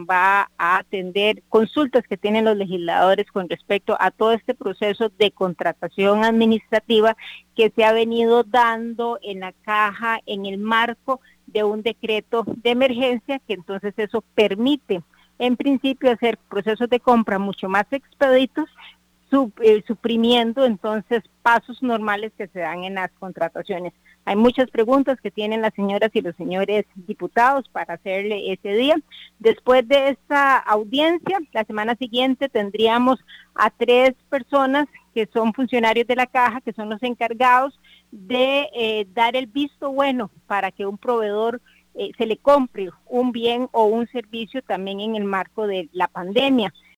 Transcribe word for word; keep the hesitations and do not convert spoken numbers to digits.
va a atender consultas que tienen los legisladores con respecto a todo este proceso de contratación administrativa que se ha venido dando en la caja en el marco de un decreto de emergencia, que entonces eso permite en principio hacer procesos de compra mucho más expeditos, sub, eh, suprimiendo entonces pasos normales que se dan en las contrataciones. Hay muchas preguntas que tienen las señoras y los señores diputados para hacerle ese día. Después de esta audiencia, la semana siguiente tendríamos a tres personas que son funcionarios de la caja, que son los encargados de eh, dar el visto bueno para que un proveedor eh, se le compre un bien o un servicio también en el marco de la pandemia.